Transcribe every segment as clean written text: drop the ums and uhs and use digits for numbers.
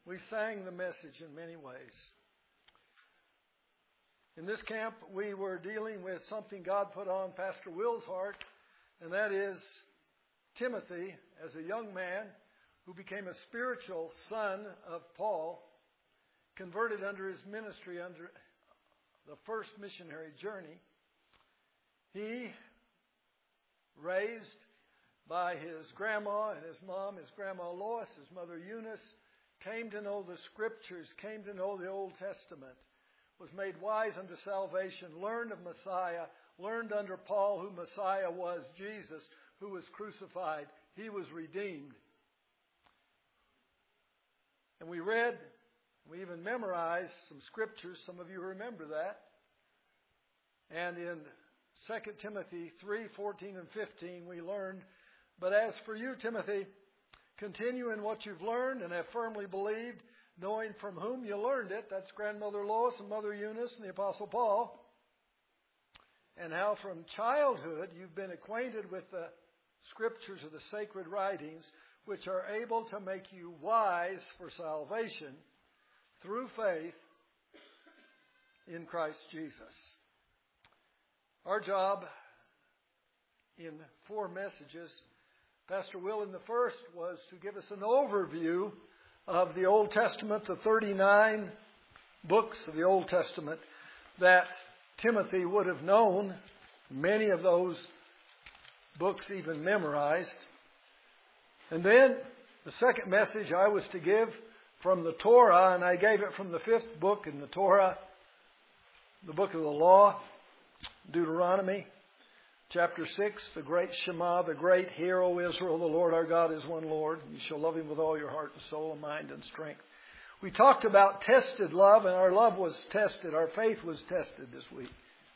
We sang the message in many ways. In this camp, we were dealing with something God put on Pastor Will's heart, and that is Timothy, as a young man who became a spiritual son of Paul, converted under his ministry under the first missionary journey. He, raised by his grandma and his mom, his grandma Lois, his mother Eunice, came to know the Scriptures, came to know the Old Testament, was made wise unto salvation, learned of Messiah, learned under Paul who Messiah was, Jesus, who was crucified. He was redeemed. And we read, we even memorized some Scriptures. Some of you remember that. And in 2 Timothy 3:14 and 15, we learned, "But as for you, Timothy, continue in what you've learned and have firmly believed, knowing from whom you learned it," that's Grandmother Lois and Mother Eunice and the Apostle Paul, "and how from childhood you've been acquainted with the Scriptures of the sacred writings, which are able to make you wise for salvation through faith in Christ Jesus." Our job in 4 messages, Pastor Will in the first was to give us an overview of the Old Testament, the 39 books of the Old Testament that Timothy would have known, many of those books even memorized. And then the second message I was to give from the Torah, and I gave it from the 5th book in the Torah, the book of the law, Deuteronomy, chapter 6, the great Shema, the great Hear, O Israel, the Lord our God is one Lord. You shall love Him with all your heart and soul and mind and strength. We talked about tested love, and our love was tested. Our faith was tested this week.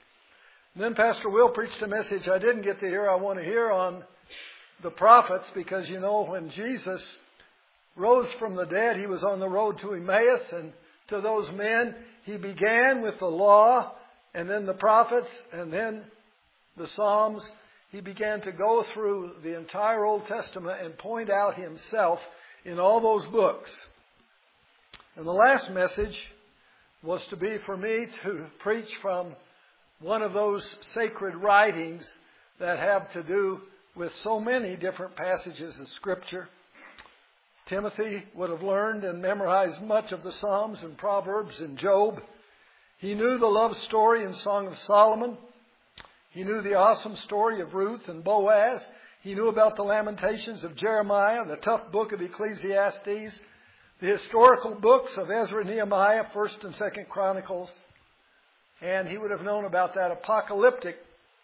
And then Pastor Will preached a message I didn't get to hear. I want to hear on the prophets, because you know when Jesus rose from the dead, He was on the road to Emmaus, and to those men He began with the law, and then the prophets, and then the Psalms. He began to go through the entire Old Testament and point out Himself in all those books. And the last message was to be for me to preach from one of those sacred writings that have to do with so many different passages of Scripture. Timothy would have learned and memorized much of the Psalms and Proverbs and Job. He knew the love story in Song of Solomon. He knew the awesome story of Ruth and Boaz. He knew about the Lamentations of Jeremiah, the tough book of Ecclesiastes, the historical books of Ezra and Nehemiah, 1st and 2nd Chronicles. And he would have known about that apocalyptic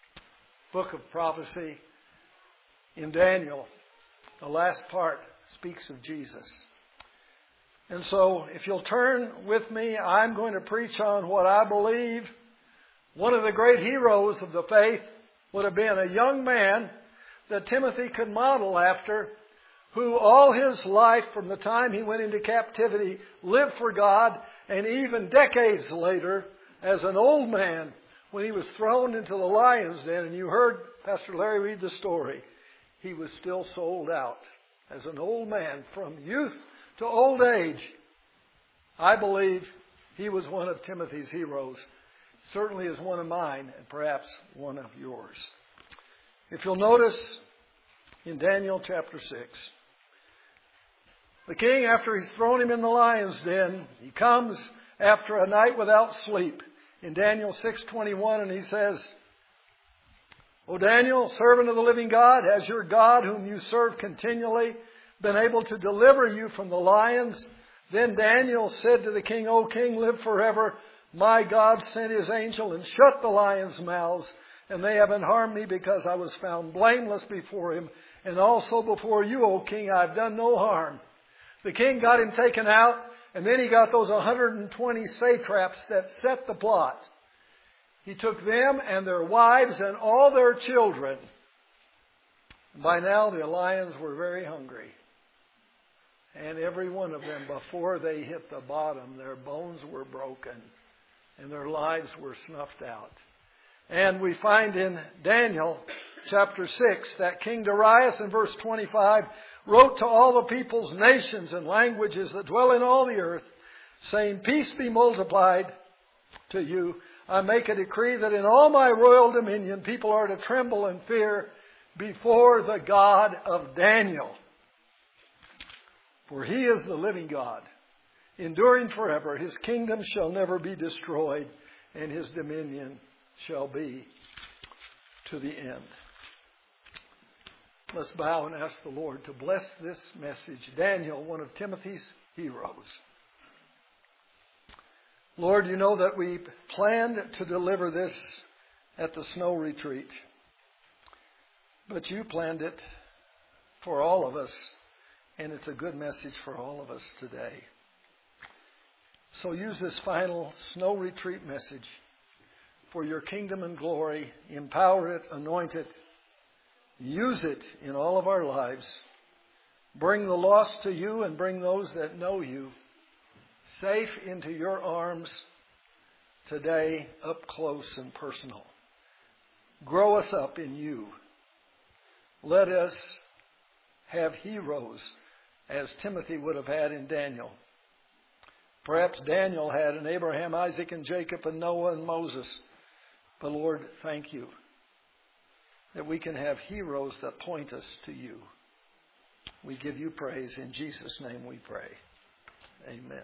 book of prophecy in Daniel. The last part speaks of Jesus. And so, if you'll turn with me, I'm going to preach on what I believe one of the great heroes of the faith would have been a young man that Timothy could model after, who all his life, from the time he went into captivity, lived for God, and even decades later, as an old man, when he was thrown into the lion's den, and you heard Pastor Larry read the story, he was still sold out. As an old man, from youth to old age, I believe he was one of Timothy's heroes. Certainly is one of mine, and perhaps one of yours. If you'll notice in Daniel chapter 6, the king, after he's thrown him in the lion's den, he comes after a night without sleep in Daniel 6:21, and he says, "O Daniel, servant of the living God, has your God, whom you serve continually, been able to deliver you from the lions?" Then Daniel said to the king, "O king, live forever. My God sent His angel and shut the lions' mouths, and they haven't harmed me, because I was found blameless before Him. And also before you, O king, I've done no harm." The king got him taken out, and then he got those 120 satraps that set the plot. He took them and their wives and all their children. By now the lions were very hungry. And every one of them, before they hit the bottom, their bones were broken and their lives were snuffed out. And we find in Daniel chapter 6 that King Darius in verse 25 wrote to all the peoples, nations, and languages that dwell in all the earth, saying, peace be multiplied to you. I make a decree that in all my royal dominion people are to tremble and fear before the God of Daniel. For he is the living God, enduring forever. His kingdom shall never be destroyed, and his dominion shall be to the end. Let's bow and ask the Lord to bless this message. Daniel, one of Timothy's heroes. Lord, you know that we planned to deliver this at the snow retreat. But you planned it for all of us, and it's a good message for all of us today. So use this final snow retreat message for your kingdom and glory. Empower it, anoint it, use it in all of our lives. Bring the lost to you and bring those that know you safe into your arms today, up close and personal. Grow us up in you. Let us have heroes as Timothy would have had in Daniel. Perhaps Daniel had in Abraham, Isaac, and Jacob, and Noah, and Moses. But Lord, thank you that we can have heroes that point us to you. We give you praise. In Jesus' name we pray. Amen.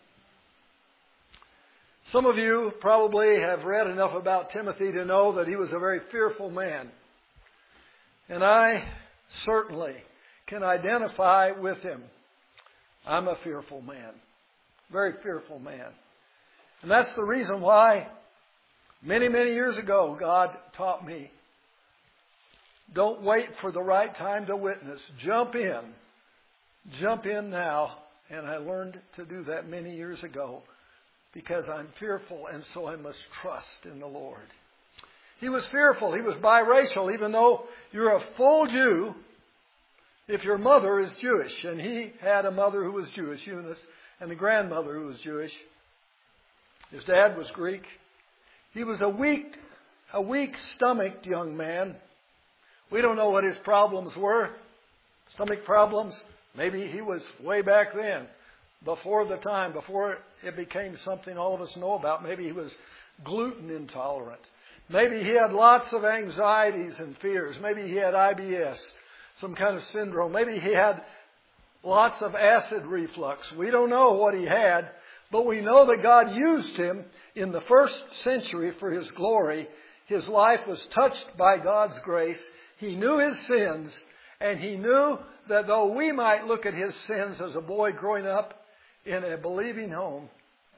Some of you probably have read enough about Timothy to know that he was a very fearful man. And I certainly can identify with him. I'm a fearful man. Very fearful man. And that's the reason why many, many years ago God taught me, don't wait for the right time to witness. Jump in. Jump in now. And I learned to do that many years ago because I'm fearful, and so I must trust in the Lord. He was fearful. He was biracial, even though you're a full Jew if your mother is Jewish. And he had a mother who was Jewish, Eunice, and a grandmother who was Jewish. His dad was Greek. He was a weak-stomached young man. We don't know what his problems were. Stomach problems. Maybe he was way back then, before it became something all of us know about. Maybe he was gluten intolerant. Maybe he had lots of anxieties and fears. Maybe he had IBS, some kind of syndrome. Maybe he had lots of acid reflux. We don't know what he had, but we know that God used him in the first century for his glory. His life was touched by God's grace. He knew his sins, and he knew that though we might look at his sins as a boy growing up in a believing home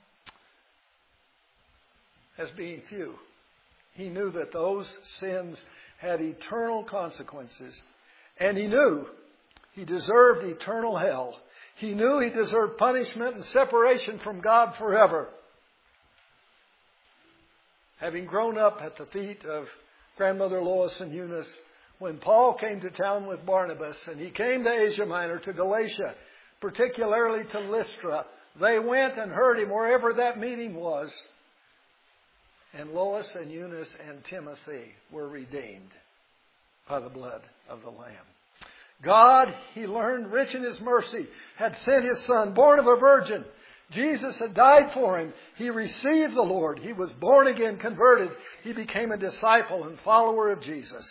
as being few, he knew that those sins had eternal consequences. And he knew he deserved eternal hell. He knew he deserved punishment and separation from God forever. Having grown up at the feet of grandmother Lois and Eunice, when Paul came to town with Barnabas, and he came to Asia Minor, to Galatia, particularly to Lystra, they went and heard him wherever that meeting was. And Lois and Eunice and Timothy were redeemed by the blood of the Lamb. God, he learned, rich in his mercy, had sent his Son, born of a virgin. Jesus had died for him. He received the Lord. He was born again, converted. He became a disciple and follower of Jesus.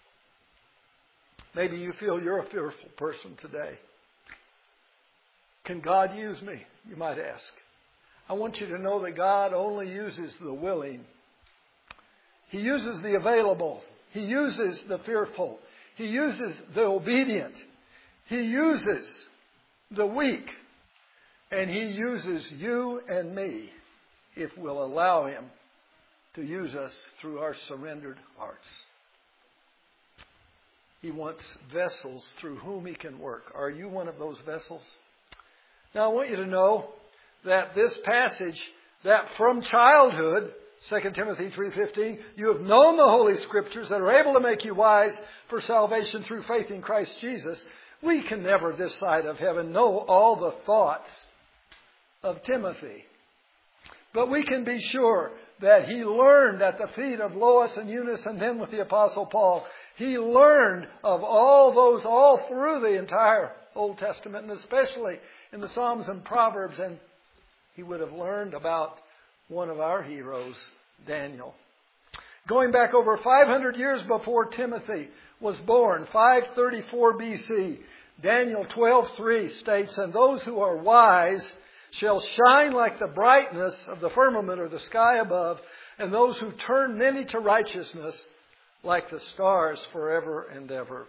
Maybe you feel you're a fearful person today. Can God use me? You might ask. I want you to know that God only uses the willing. He uses the available. He uses the fearful. He uses the obedient. He uses the weak. And he uses you and me if we'll allow him to use us through our surrendered hearts. He wants vessels through whom he can work. Are you one of those vessels? Now I want you to know that this passage, that from childhood, 2 Timothy 3:15, you have known the Holy Scriptures that are able to make you wise for salvation through faith in Christ Jesus. We can never, this side of heaven, know all the thoughts of Timothy. But we can be sure that he learned at the feet of Lois and Eunice and then with the Apostle Paul. He learned of all those all through the entire Old Testament, and especially in the Psalms and Proverbs, and he would have learned about one of our heroes, Daniel. Going back over 500 years before Timothy was born, 534 BC, Daniel 12:3 states, "And those who are wise shall shine like the brightness of the firmament or the sky above, and those who turn many to righteousness like the stars forever and ever."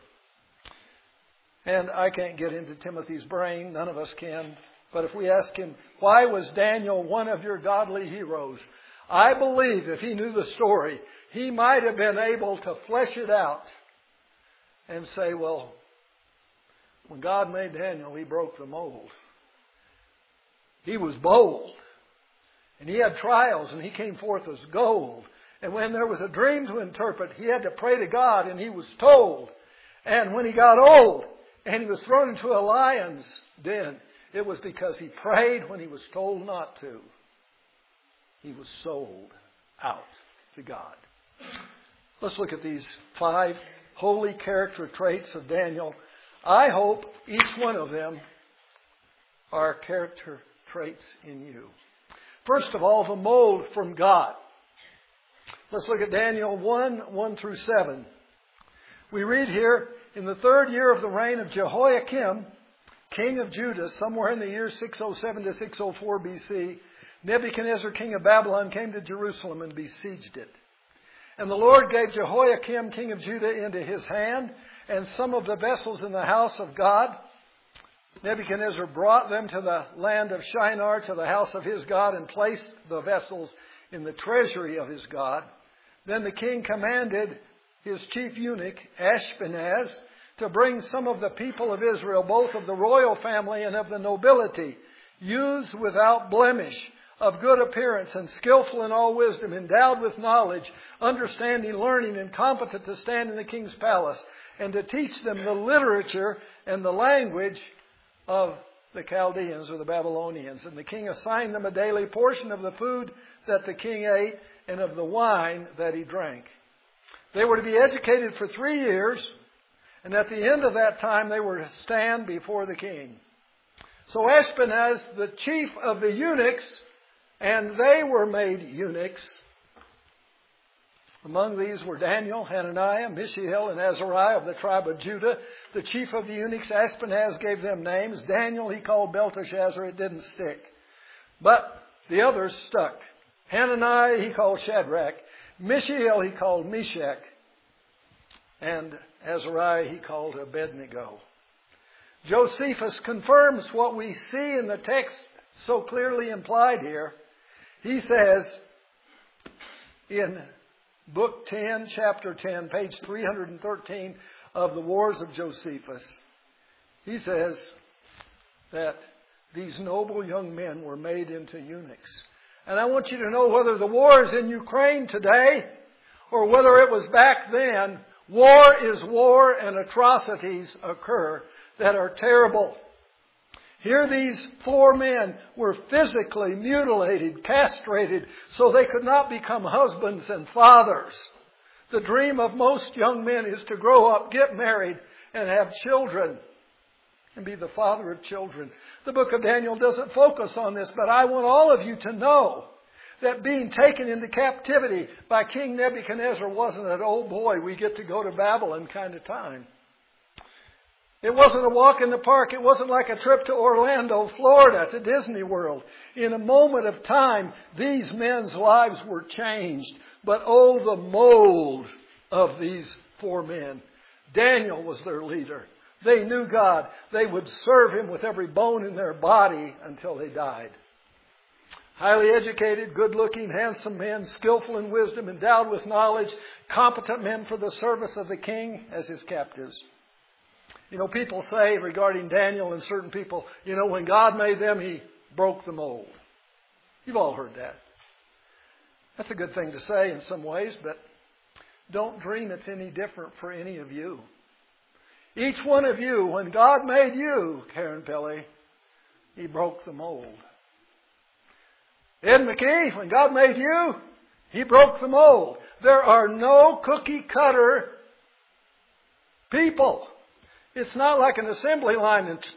And I can't get into Timothy's brain. None of us can. But if we ask him, why was Daniel one of your godly heroes? I believe if he knew the story, he might have been able to flesh it out and say, well, when God made Daniel, he broke the mold. He was bold. And he had trials, and he came forth as gold. And when there was a dream to interpret, he had to pray to God, and he was told. And when he got old, and he was thrown into a lion's den, it was because he prayed when he was told not to. He was sold out to God. Let's look at these 5 holy character traits of Daniel. I hope each one of them are character traits in you. First of all, the mold from God. Let's look at Daniel 1:1-7. We read here, in the 3rd year of the reign of Jehoiakim, king of Judah, somewhere in the year 607 to 604 BC, Nebuchadnezzar, king of Babylon, came to Jerusalem and besieged it. And the Lord gave Jehoiakim, king of Judah, into his hand, and some of the vessels in the house of God. Nebuchadnezzar brought them to the land of Shinar, to the house of his God, and placed the vessels in the treasury of his God. Then the king commanded his chief eunuch, Ashpenaz, to bring some of the people of Israel, both of the royal family and of the nobility, youths without blemish, of good appearance and skillful in all wisdom, endowed with knowledge, understanding, learning, and competent to stand in the king's palace, and to teach them the literature and the language of the Chaldeans or the Babylonians. And the king assigned them a daily portion of the food that the king ate and of the wine that he drank. They were to be educated for 3 years, and at the end of that time they were to stand before the king. So Ashpenaz, the chief of the eunuchs, and they were made eunuchs. Among these were Daniel, Hananiah, Mishael, and Azariah of the tribe of Judah. The chief of the eunuchs, Ashpenaz, gave them names. Daniel he called Belteshazzar. It didn't stick. But the others stuck. Hananiah he called Shadrach. Mishael he called Meshach. And Azariah he called Abednego. Josephus confirms what we see in the text so clearly implied here. He says in Book 10, Chapter 10, page 313 of the Wars of Josephus, he says that these noble young men were made into eunuchs. And I want you to know, whether the war is in Ukraine today or whether it was back then, war is war, and atrocities occur that are terrible. Here these 4 men were physically mutilated, castrated, so they could not become husbands and fathers. The dream of most young men is to grow up, get married, and have children, and be the father of children. The book of Daniel doesn't focus on this, but I want all of you to know that being taken into captivity by King Nebuchadnezzar wasn't an, oh boy, we get to go to Babylon kind of time. It wasn't a walk in the park. It wasn't like a trip to Orlando, Florida, to Disney World. In a moment of time, these men's lives were changed. But oh, the mold of these 4 men. Daniel was their leader. They knew God. They would serve Him with every bone in their body until they died. Highly educated, good-looking, handsome men, skillful in wisdom, endowed with knowledge, competent men for the service of the king as his captives. You know, people say regarding Daniel and certain people, you know, when God made them, He broke the mold. You've all heard that. That's a good thing to say in some ways, but don't dream it's any different for any of you. Each one of you, when God made you, Karen Pelley, He broke the mold. Ed McKee, when God made you, He broke the mold. There are no cookie cutter people. It's not like an assembly line and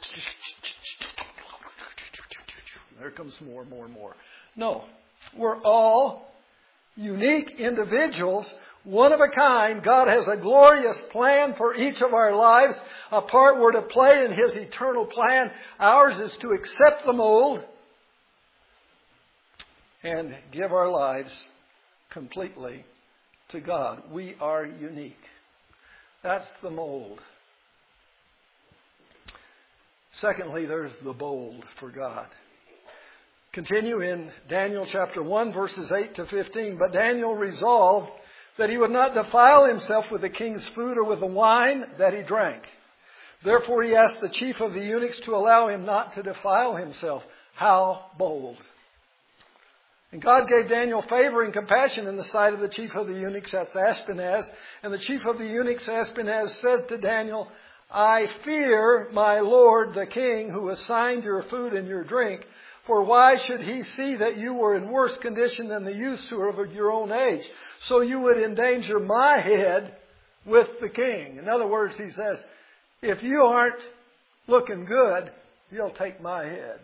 there comes more and more and more. No. We're all unique individuals, one of a kind. God has a glorious plan for each of our lives. A part we're to play in His eternal plan. Ours is to accept the mold and give our lives completely to God. We are unique. That's the mold. Secondly, there's the bold for God. Continue in Daniel chapter 1, verses 8 to 15. But Daniel resolved that he would not defile himself with the king's food or with the wine that he drank. Therefore he asked the chief of the eunuchs to allow him not to defile himself. How bold! And God gave Daniel favor and compassion in the sight of the chief of the eunuchs, that's Ashpenaz. And the chief of the eunuchs, Ashpenaz, said to Daniel, I fear my lord the king, who assigned your food and your drink. For why should he see that you were in worse condition than the youths who are of your own age? So you would endanger my head with the king. In other words, he says, if you aren't looking good, you'll take my head.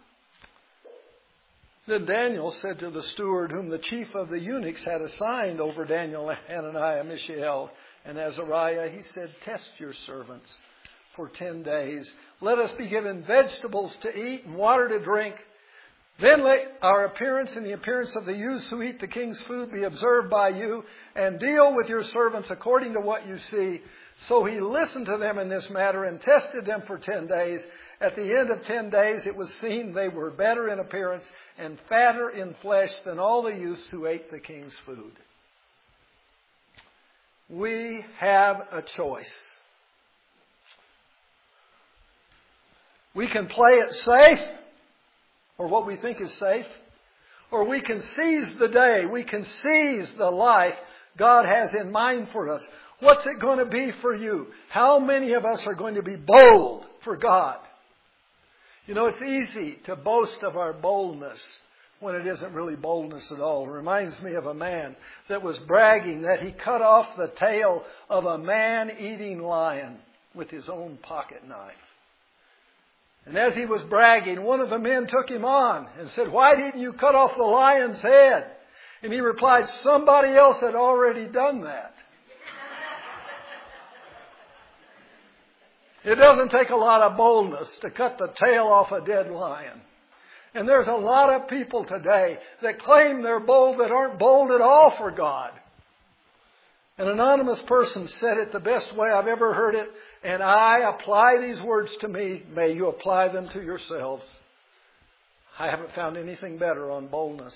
Then Daniel said to the steward whom the chief of the eunuchs had assigned over Daniel, Hananiah, Mishael, and Azariah, he said, test your servants for 10 days. Let us be given vegetables to eat and water to drink. Then let our appearance and the appearance of the youths who eat the king's food be observed by you, and deal with your servants according to what you see. So he listened to them in this matter and tested them for 10 days. At the end of 10 days it was seen they were better in appearance and fatter in flesh than all the youths who ate the king's food. We have a choice. We can play it safe, or what we think is safe, or we can seize the day. We can seize the life God has in mind for us. What's it going to be for you? How many of us are going to be bold for God? You know, it's easy to boast of our boldness when it isn't really boldness at all. It reminds me of a man that was bragging that he cut off the tail of a man-eating lion with his own pocket knife. And as he was bragging, one of the men took him on and said, why didn't you cut off the lion's head? And he replied, somebody else had already done that. It doesn't take a lot of boldness to cut the tail off a dead lion. And there's a lot of people today that claim they're bold that aren't bold at all for God. An anonymous person said it the best way I've ever heard it, and I apply these words to me. May you apply them to yourselves. I haven't found anything better on boldness.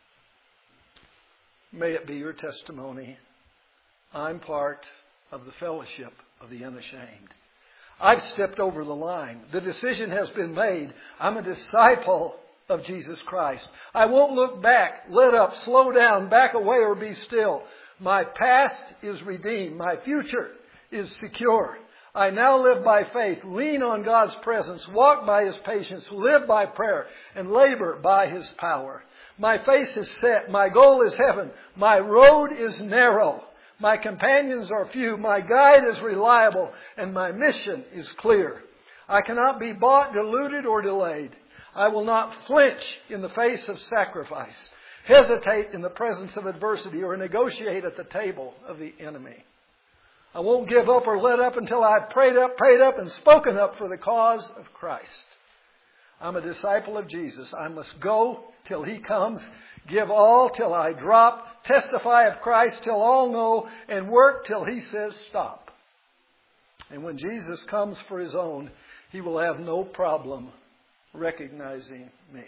May it be your testimony. I'm part of the fellowship of the unashamed. I've stepped over the line. The decision has been made. I'm a disciple of Jesus Christ. I won't look back, let up, slow down, back away, or be still. My past is redeemed. My future is secure. I now live by faith, lean on God's presence, walk by His patience, live by prayer, and labor by His power. My face is set. My goal is heaven. My road is narrow. My companions are few. My guide is reliable. And my mission is clear. I cannot be bought, deluded, or delayed. I will not flinch in the face of sacrifice, hesitate in the presence of adversity, or negotiate at the table of the enemy. I won't give up or let up until I've prayed up, and spoken up for the cause of Christ. I'm a disciple of Jesus. I must go till He comes, give all till I drop, testify of Christ till all know, and work till He says stop. And when Jesus comes for His own, He will have no problem recognizing me.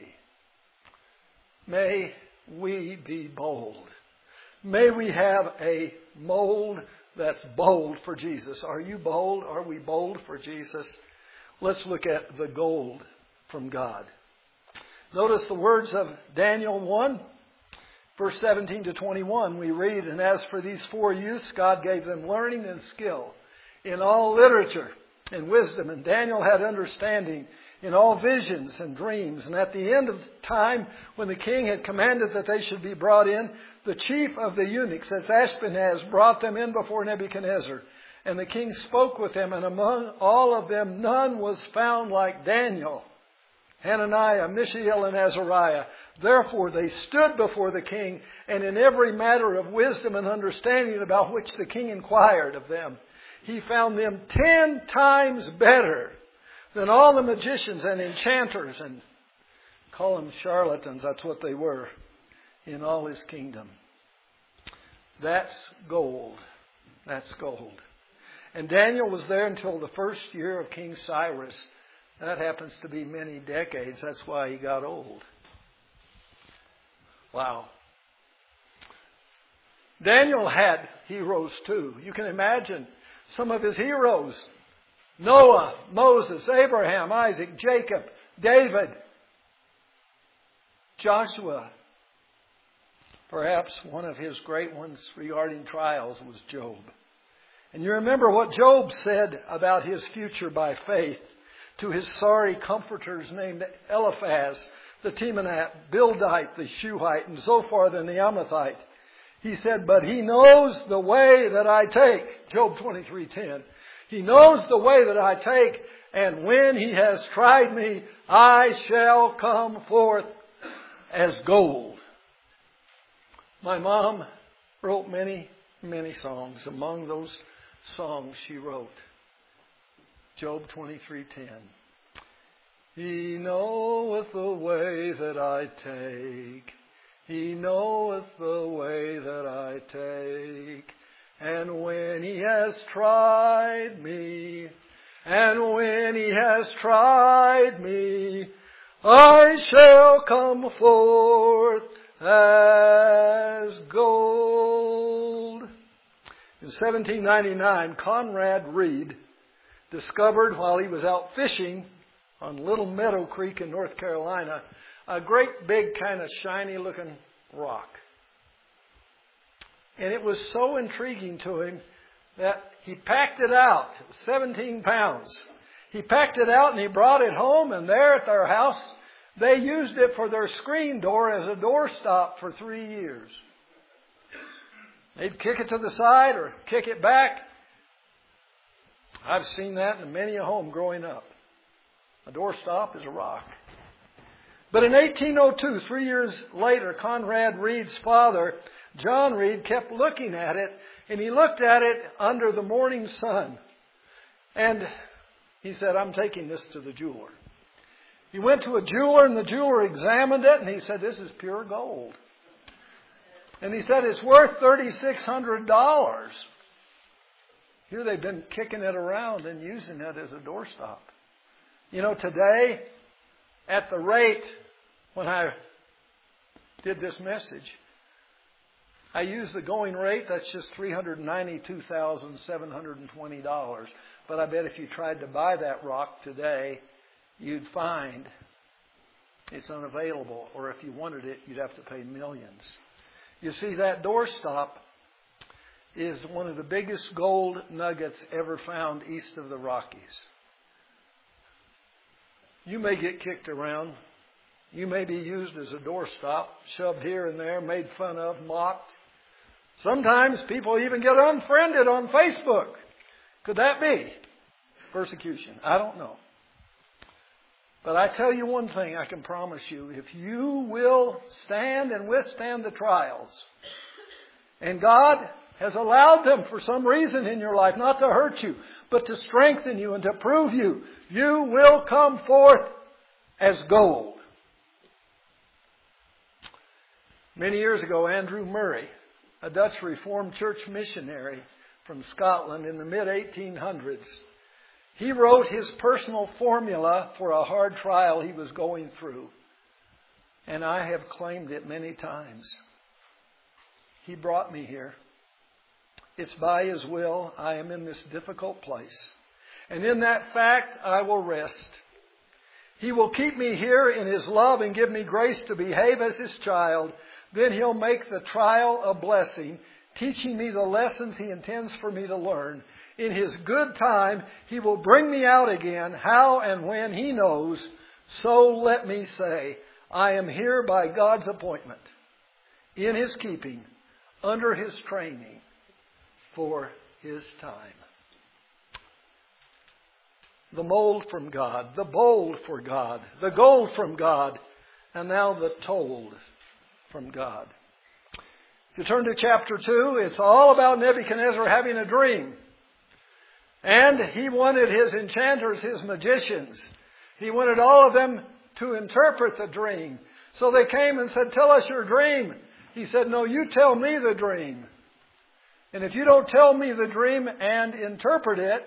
May we be bold. May we have a mold that's bold for Jesus. Are you bold? Are we bold for Jesus? Let's look at the gold from God. Notice the words of Daniel 1, verse 17 to 21. We read, and as for these 4 youths, God gave them learning and skill in all literature and wisdom. And Daniel had understanding in all visions and dreams. And at the end of time, when the king had commanded that they should be brought in, the chief of the eunuchs, as Ashpenaz, brought them in before Nebuchadnezzar. And the king spoke with them, and among all of them none was found like Daniel, Hananiah, Mishael, and Azariah. Therefore they stood before the king, and in every matter of wisdom and understanding about which the king inquired of them, he found them 10 times better than all the magicians and enchanters, and call them charlatans, that's what they were, in all his kingdom. That's gold. That's gold. And Daniel was there until the first year of King Cyrus. That happens to be many decades. That's why he got old. Wow. Daniel had heroes too. You can imagine some of his heroes. Noah, Moses, Abraham, Isaac, Jacob, David, Joshua. Perhaps one of his great ones regarding trials was Job. And you remember what Job said about his future by faith to his sorry comforters named Eliphaz, the Temanite, Bildite, the Shuhite, and Zophar, the Naamathite. He said, but he knows the way that I take. Job 23:10. He knows the way that I take, and when he has tried me, I shall come forth as gold. My mom wrote many, many songs. Among those songs she wrote, Job 23:10. He knoweth the way that I take. He knoweth the way that I take. And when he has tried me, I shall come forth as gold. In 1799, Conrad Reed discovered while he was out fishing on Little Meadow Creek in North Carolina a great big kind of shiny looking rock. And it was so intriguing to him that he packed it out. It was 17 pounds. He packed it out and he brought it home, and there at their house they used it for their screen door as a doorstop for 3 years. They'd kick it to the side or kick it back. I've seen that in many a home growing up. A doorstop is a rock. But in 1802, 3 years later, Conrad Reed's father, John Reed, kept looking at it, and he looked at it under the morning sun. And he said, I'm taking this to the jeweler. He went to a jeweler, and the jeweler examined it, and he said, this is pure gold. And he said, it's worth $3,600. Here they've been kicking it around and using it as a doorstop. You know, today, at the rate, when I did this message, I used the going rate, that's just $392,720. But I bet if you tried to buy that rock today, you'd find it's unavailable. Or if you wanted it, you'd have to pay millions. You see, that doorstop is one of the biggest gold nuggets ever found east of the Rockies. You may get kicked around. You may be used as a doorstop, shoved here and there, made fun of, mocked. Sometimes people even get unfriended on Facebook. Could that be persecution? I don't know. But I tell you one thing I can promise you. If you will stand and withstand the trials, and God has allowed them for some reason in your life, not to hurt you, but to strengthen you and to prove you, you will come forth as gold. Many years ago, Andrew Murray, a Dutch Reformed Church missionary from Scotland in the mid-1800s, he wrote his personal formula for a hard trial he was going through. And I have claimed it many times. He brought me here. It's by His will I am in this difficult place. And in that fact I will rest. He will keep me here in His love and give me grace to behave as His child. Then He'll make the trial a blessing, teaching me the lessons He intends for me to learn. In His good time, He will bring me out again, how and when He knows. So let me say, I am here by God's appointment, in His keeping, under His training, for His time. the mold from God, the bold for God, the gold from God, and now the told from God. If you turn to chapter 2, it's all about Nebuchadnezzar having a dream. And he wanted his enchanters, his magicians, he wanted all of them to interpret the dream. So they came and said, "Tell us your dream." He said, "No, you tell me the dream. And if you don't tell me the dream and interpret it,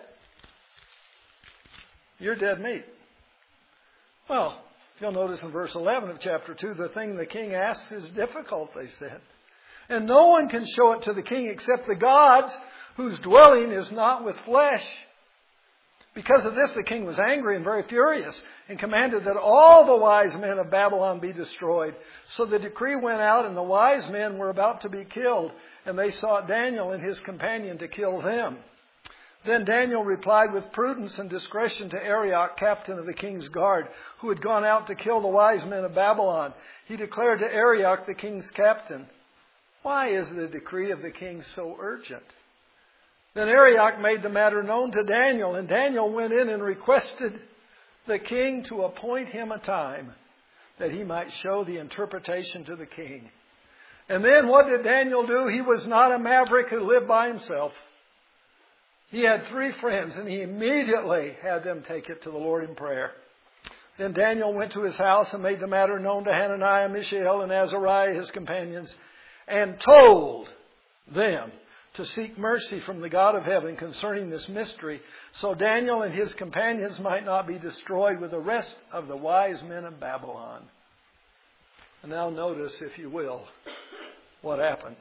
you're dead meat." Well, if you'll notice in verse 11 of chapter 2, the thing the king asks is difficult, they said. And no one can show it to the king except the gods whose dwelling is not with flesh. Because of this, the king was angry and very furious and commanded that all the wise men of Babylon be destroyed. So the decree went out, and the wise men were about to be killed, and they sought Daniel and his companion to kill them. Then Daniel replied with prudence and discretion to Arioch, captain of the king's guard, who had gone out to kill the wise men of Babylon. He declared to Arioch, the king's captain, "Why is the decree of the king so urgent?" Then Arioch made the matter known to Daniel, and Daniel went in and requested the king to appoint him a time that he might show the interpretation to the king. And then what did Daniel do? He was not a maverick who lived by himself. He had 3 friends, and he immediately had them take it to the Lord in prayer. Then Daniel went to his house and made the matter known to Hananiah, Mishael, and Azariah, his companions, and told them to seek mercy from the God of heaven concerning this mystery, so Daniel and his companions might not be destroyed with the rest of the wise men of Babylon. And now notice, if you will, what happened.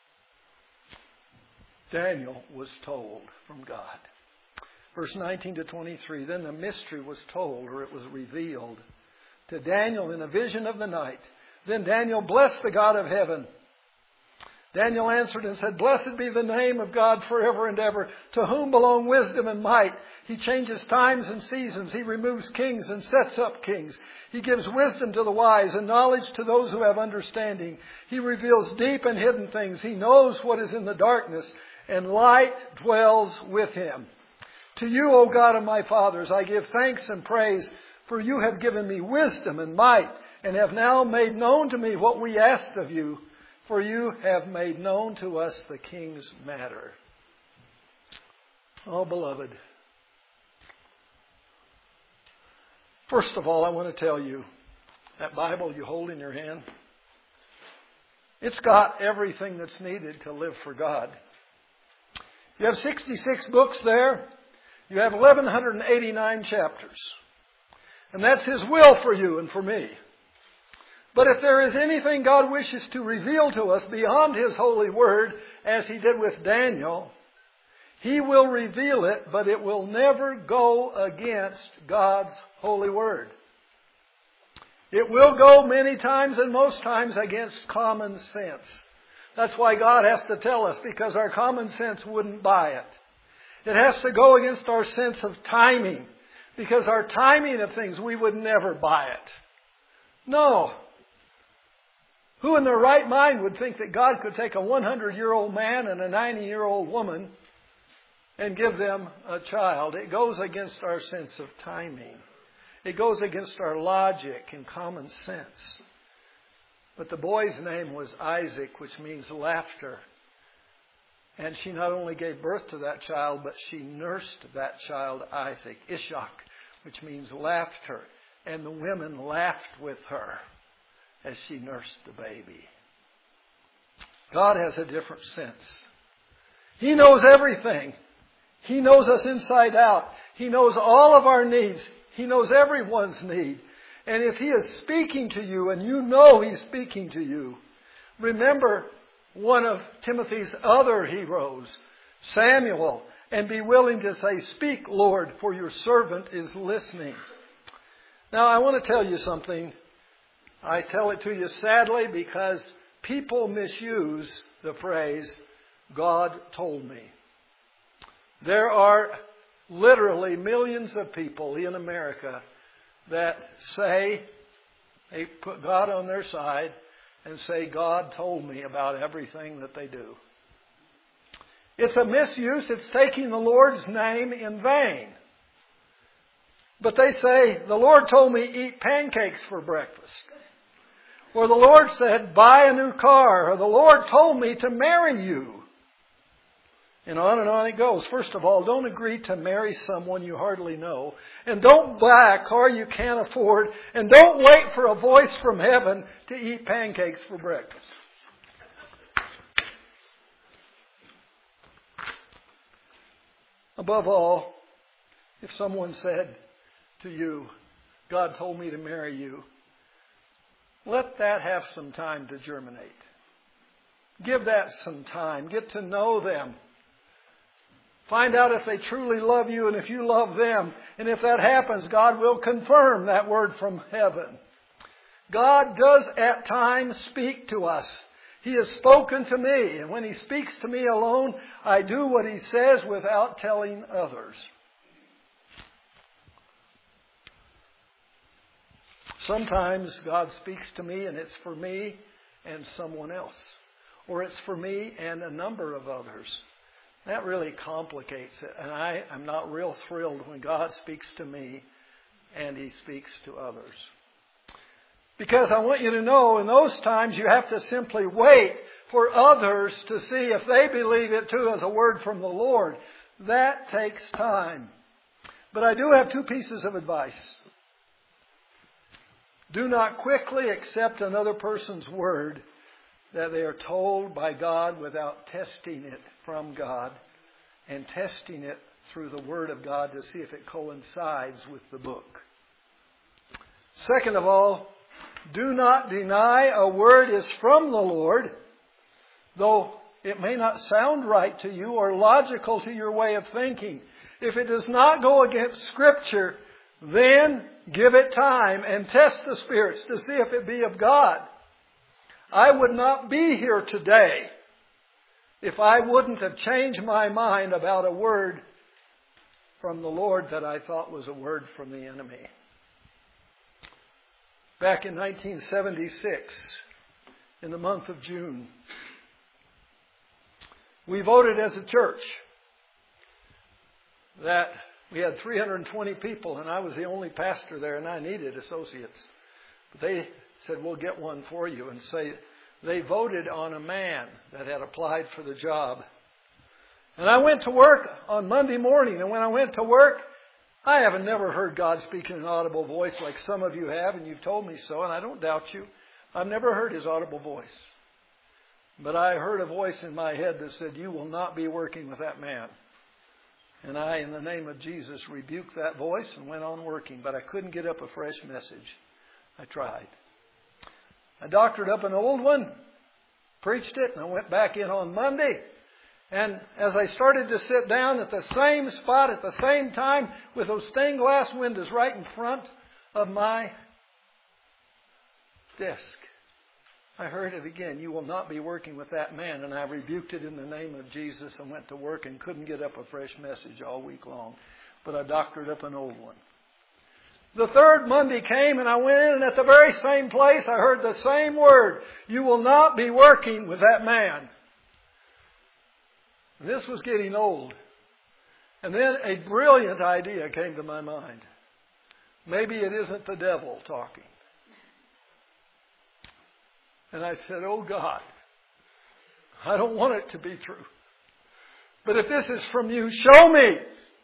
Daniel was told from God. Verse 19 to 23, then the mystery was told, or it was revealed, to Daniel in a vision of the night. Then Daniel blessed the God of heaven. Daniel answered and said, "Blessed be the name of God forever and ever, to whom belong wisdom and might. He changes times and seasons. He removes kings and sets up kings. He gives wisdom to the wise and knowledge to those who have understanding. He reveals deep and hidden things. He knows what is in the darkness, and light dwells with him. To you, O God of my fathers, I give thanks and praise, for you have given me wisdom and might, and have now made known to me what we asked of you. For you have made known to us the king's matter." Oh, beloved. First of all, I want to tell you, that Bible you hold in your hand, it's got everything that's needed to live for God. You have 66 books there. You have 1,189 chapters. And that's His will for you and for me. But if there is anything God wishes to reveal to us beyond His holy word, as He did with Daniel, He will reveal it, but it will never go against God's holy word. It will go many times and most times against common sense. That's why God has to tell us, because our common sense wouldn't buy it. It has to go against our sense of timing, because our timing of things, we would never buy it. No. Who in their right mind would think that God could take a 100-year-old man and a 90-year-old woman and give them a child? It goes against our sense of timing. It goes against our logic and common sense. But the boy's name was Isaac, which means laughter. And she not only gave birth to that child, but she nursed that child, Isaac, Ishak, which means laughter. And the women laughed with her as she nursed the baby. God has a different sense. He knows everything. He knows us inside out. He knows all of our needs. He knows everyone's need. And if He is speaking to you, and you know He's speaking to you, remember one of Timothy's other heroes, Samuel, and be willing to say, "Speak, Lord, for your servant is listening." Now, I want to tell you something. I tell it to you sadly because people misuse the phrase, "God told me." There are literally millions of people in America that say, they put God on their side and say, "God told me," about everything that they do. It's a misuse. It's taking the Lord's name in vain. But they say, the Lord told me eat pancakes for breakfast. Or the Lord said, buy a new car. Or the Lord told me to marry you. And on it goes. First of all, don't agree to marry someone you hardly know. And don't buy a car you can't afford. And don't wait for a voice from heaven to eat pancakes for breakfast. Above all, if someone said to you, God told me to marry you, let that have some time to germinate. Give that some time. Get to know them. Find out if they truly love you and if you love them. And if that happens, God will confirm that word from heaven. God does at times speak to us. He has spoken to me. And when He speaks to me alone, I do what He says without telling others. Sometimes God speaks to me and it's for me and someone else. Or it's for me and a number of others. That really complicates it. And I'm not real thrilled when God speaks to me and He speaks to others. Because I want you to know, in those times you have to simply wait for others to see if they believe it too as a word from the Lord. That takes time. But I do have 2 pieces of advice. Do not quickly accept another person's word that they are told by God without testing it from God and testing it through the Word of God to see if it coincides with the book. Second of all, do not deny a word is from the Lord, though it may not sound right to you or logical to your way of thinking. If it does not go against Scripture, then give it time and test the spirits to see if it be of God. I would not be here today if I wouldn't have changed my mind about a word from the Lord that I thought was a word from the enemy. Back in 1976, in the month of June, we voted as a church that we had 320 people, and I was the only pastor there, and I needed associates. But they said, we'll get one for you. And they voted on a man that had applied for the job. And I went to work on Monday morning. And when I went to work, I haven't never heard God speak in an audible voice like some of you have. And you've told me so. And I don't doubt you. I've never heard His audible voice. But I heard a voice in my head that said, you will not be working with that man. And I, in the name of Jesus, rebuked that voice and went on working. But I couldn't get up a fresh message. I tried. I doctored up an old one, preached it, and I went back in on Monday. And as I started to sit down at the same spot at the same time with those stained glass windows right in front of my desk, I heard it again. You will not be working with that man. And I rebuked it in the name of Jesus and went to work and couldn't get up a fresh message all week long. But I doctored up an old one. The third Monday came and I went in, and at the very same place I heard the same word. You will not be working with that man. And this was getting old. And then a brilliant idea came to my mind. Maybe it isn't the devil talking. And I said, oh God, I don't want it to be true. But if this is from you, show me.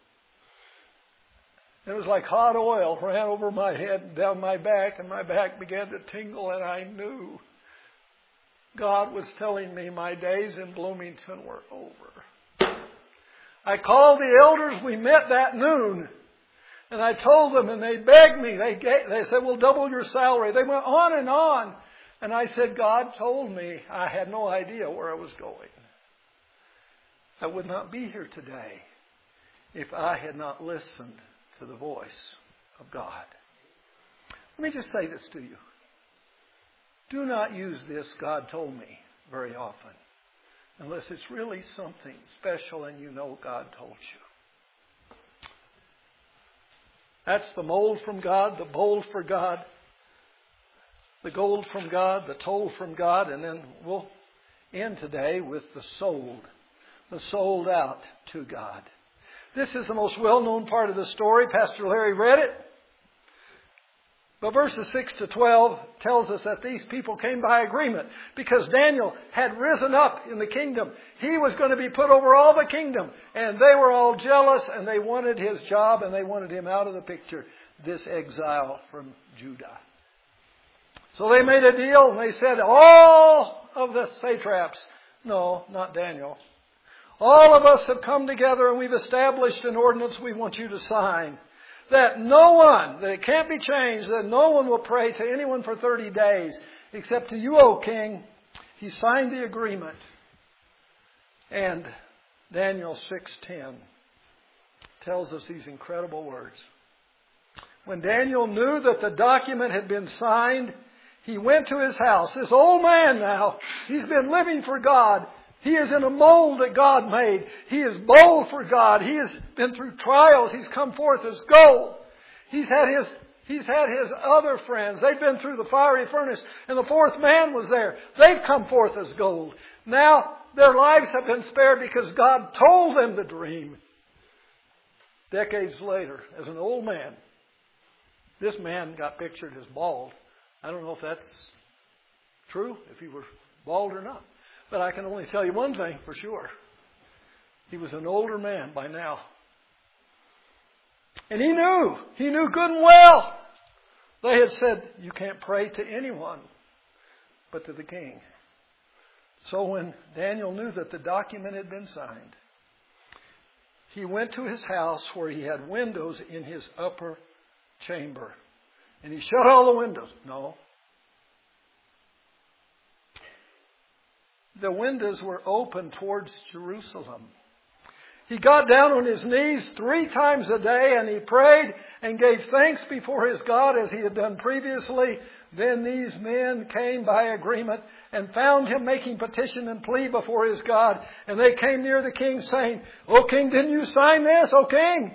It was like hot oil ran over my head and down my back, and my back began to tingle, and I knew God was telling me my days in Bloomington were over. I called the elders. We met that noon, and I told them, and they begged me. They said, we'll double your salary. They went on, and I said, God told me. I had no idea where I was going. I would not be here today if I had not listened to the voice of God. Let me just say this to you. Do not use this, God told me, very often, unless it's really something special and you know God told you. That's the mold from God, the bold for God, the gold from God, the told from God, and then we'll end today with the sold out to God. This is the most well-known part of the story. Pastor Larry read it. But verses 6 to 12 tells us that these people came by agreement because Daniel had risen up in the kingdom. He was going to be put over all the kingdom. And they were all jealous and they wanted his job and they wanted him out of the picture, this exile from Judah. So they made a deal and they said, all of the satraps, no, not Daniel, all of us have come together and we've established an ordinance we want you to sign. That no one, that it can't be changed, that no one will pray to anyone for 30 days except to you, O king. He signed the agreement. And Daniel 6:10 tells us these incredible words. When Daniel knew that the document had been signed, he went to his house. This old man now, he's been living for God. He is in a mold that God made. He is bold for God. He has been through trials. He's come forth as gold. He's had his other friends. They've been through the fiery furnace. And the fourth man was there. They've come forth as gold. Now their lives have been spared because God told them the dream. Decades later, as an old man, this man got pictured as bald. I don't know if that's true, if he were bald or not. But I can only tell you one thing for sure. He was an older man by now. And he knew good and well. They had said, you can't pray to anyone but to the king. So when Daniel knew that the document had been signed, he went to his house where he had windows in his upper chamber. And he shut all the windows. No. The windows were open towards Jerusalem. He got down on his knees 3 times a day and he prayed and gave thanks before his God as he had done previously. Then these men came by agreement and found him making petition and plea before his God. And they came near the king saying, O king, didn't you sign this, O king?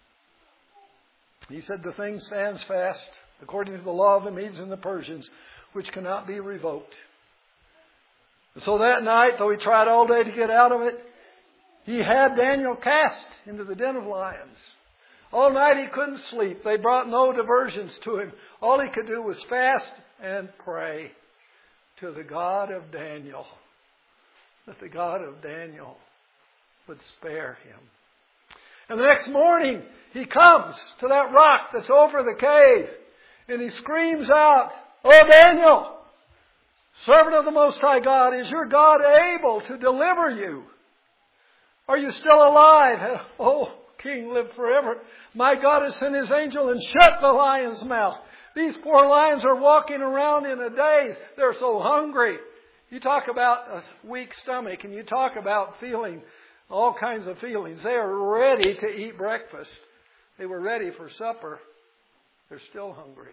He said, the thing stands fast according to the law of the Medes and the Persians, which cannot be revoked. So that night, though he tried all day to get out of it, he had Daniel cast into the den of lions. All night he couldn't sleep. They brought no diversions to him. All he could do was fast and pray to the God of Daniel, that the God of Daniel would spare him. And the next morning, he comes to that rock that's over the cave, and he screams out, O Daniel, servant of the Most High God, is your God able to deliver you? Are you still alive? Oh, King, live forever. My God has sent his angel and shut the lion's mouth. These poor lions are walking around in a daze. They're so hungry. You talk about a weak stomach and you talk about feeling all kinds of feelings. They are ready to eat breakfast. They were ready for supper. They're still hungry.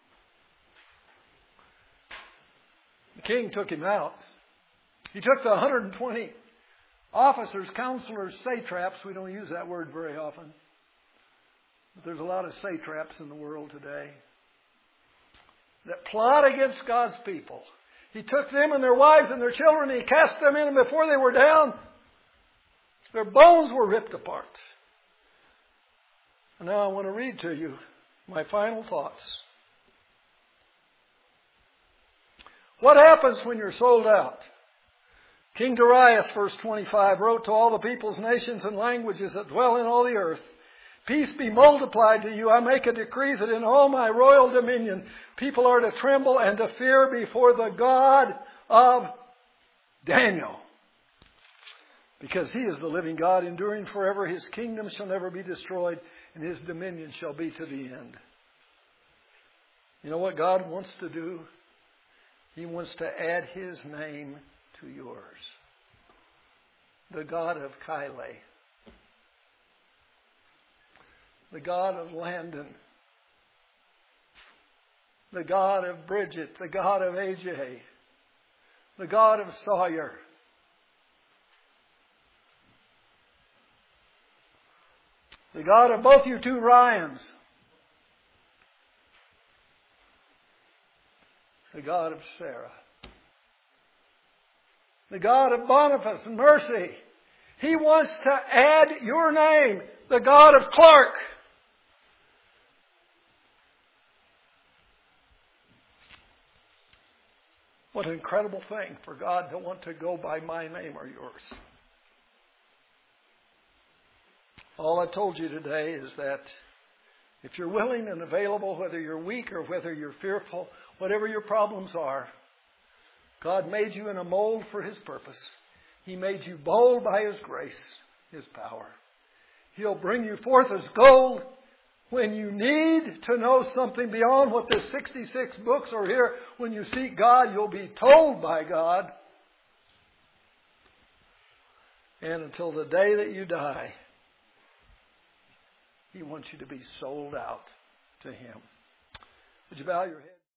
The king took him out. He took the 120 officers, counselors, satraps. We don't use that word very often. But there's a lot of satraps in the world today that plot against God's people. He took them and their wives and their children and he cast them in, and before they were down, their bones were ripped apart. And now I want to read to you my final thoughts. What happens when you're sold out? King Darius, verse 25, wrote to all the peoples, nations, and languages that dwell in all the earth, peace be multiplied to you. I make a decree that in all my royal dominion, people are to tremble and to fear before the God of Daniel. Because he is the living God, enduring forever. His kingdom shall never be destroyed, and his dominion shall be to the end. You know what God wants to do? He wants to add his name to yours. The God of Kylie. The God of Landon. The God of Bridget. The God of AJ. The God of Sawyer. The God of both you two Ryans. The God of Sarah. The God of Boniface and Mercy. He wants to add your name. The God of Clark. What an incredible thing for God to want to go by my name or yours. All I've told you today is that if you're willing and available, whether you're weak or whether you're fearful, whatever your problems are, God made you in a mold for His purpose. He made you bold by His grace, His power. He'll bring you forth as gold when you need to know something beyond what the 66 books are here. When you seek God, you'll be told by God. And until the day that you die, He wants you to be sold out to Him. Would you bow your head?